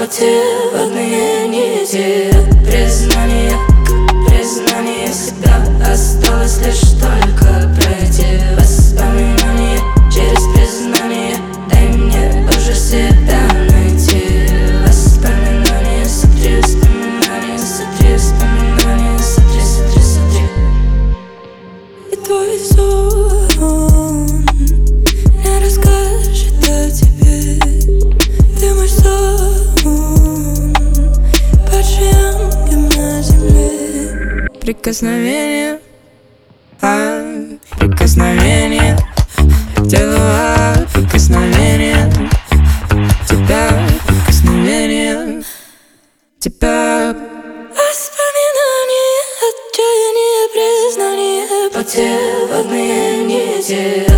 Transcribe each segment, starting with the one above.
потерянные нити. Признание себя. Осталось лишь только пройти воспоминания через признание. Дай мне уже себя найти. Воспоминания, сотри воспоминания, сотри воспоминания, сотри, сотри, сотри. И твой сон не расскажет о тебе. Ты мой сон, падший ангел на земле. Прикосновение, прикосновение, тело, прикосновение тебя, прикосновение тебя. Воспоминания, отчаяние, признание, потерянные нити.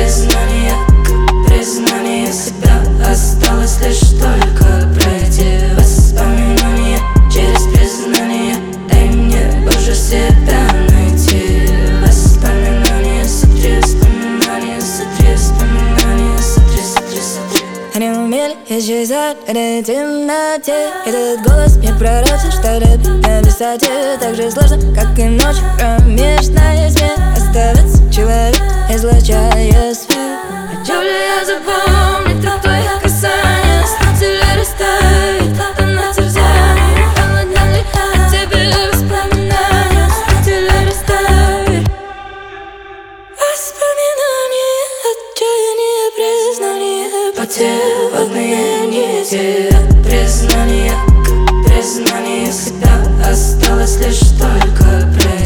Признание себя. Осталось лишь только пройти воспоминания через признание. Дай мне уже себя найти. Воспоминания, сотри воспоминания, сотри воспоминания, сотри, сотри, сотри. Они умели исчезать в этой темноте. Этот голос мне пророчит, что любить на высоте так же сложно, как и ночь в кромешной тьме. Оставаться человек, излучая свет. Хочу ли я запомнить как твои касания? Снится ли растает на терзании? Холодно ли от тебя воспоминания? Снится ли растает воспоминания, отчаяние, признание, потерянные нити. Признание себя. Осталось лишь только